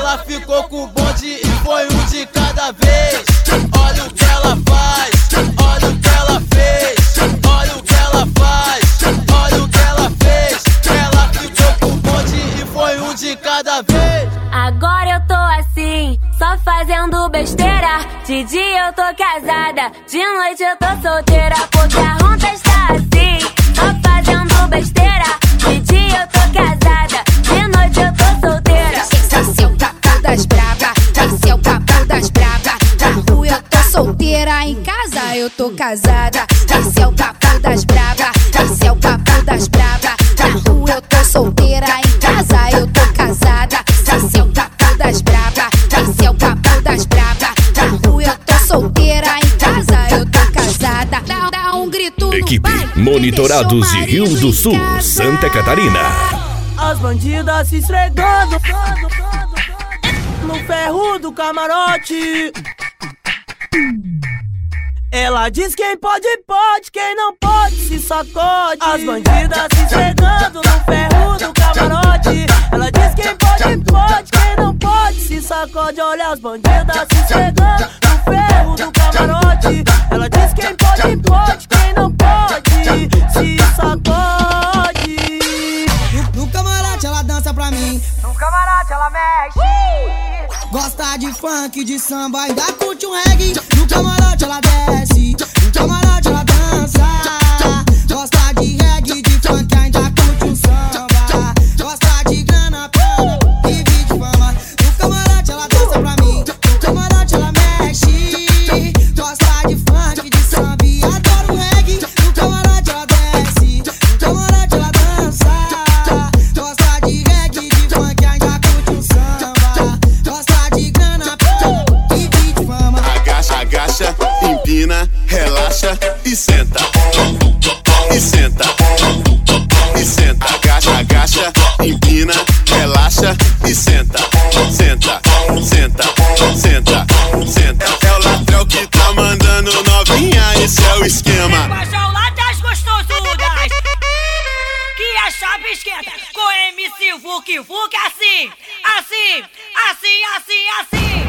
ela ficou com o bonde e foi um de cada vez. Olha o que ela faz, olha o que ela fez, olha o que ela faz, olha o que ela fez. Ela ficou com o bonde e foi um de cada vez. Agora eu tô assim, só fazendo besteira. De dia eu tô casada, de noite eu tô solteira. Porque a ronda está assim, só fazendo besteira. De dia eu tô casada, de noite eu tô solteira. Esse é o papo das braba, esse é o papo das braba. Na rua eu tô solteira, em casa eu tô casada. Esse é o papo das braba, esse é o papo das braba. Na rua eu tô solteira, em casa eu tô casada. Esse é o papo das braba, esse é o papo das braba. Na rua eu tô solteira, em casa eu tô casada. Dá um grito no Equipe bar, Monitorados de Rio do Sul, Santa Catarina. As bandidas se esfregando no ferro do camarote. Ela diz quem pode, pode, quem não pode se sacode. As bandidas se esfregando no ferro do camarote. Ela diz quem pode, pode, quem não pode se sacode. Olha as bandidas se esfregando no ferro do camarote. Ela diz quem pode, pode, quem não pode se sacode. No camarote ela dança pra mim, No camarote ela mexe. gosta de funk, de samba, ainda curte um reggae. No camarote ela desce, no camarote ela dança. Gosta de reggae, de funk, ainda curte um samba. Gosta de grana, pena e vídeo fama. No camarote ela dança pra mim, no camarote ela mexe. Gosta de funk, de samba e adora um reggae. No camarote ela desce, no camarote ela dança. Gosta de reggae, de funk, ainda curte um samba. Gosta de grana, pena e vídeo fama. Agacha, agacha, empina, relaxa e senta. E senta. E senta. Agacha, agacha, empina, relaxa e senta. Senta, senta, senta, senta. É o latrel que tá mandando novinha, esse é o esquema. Bajoladas gostosudas, que a chave esquenta. Com MC Vuk Vuk assim, assim, assim, assim, assim.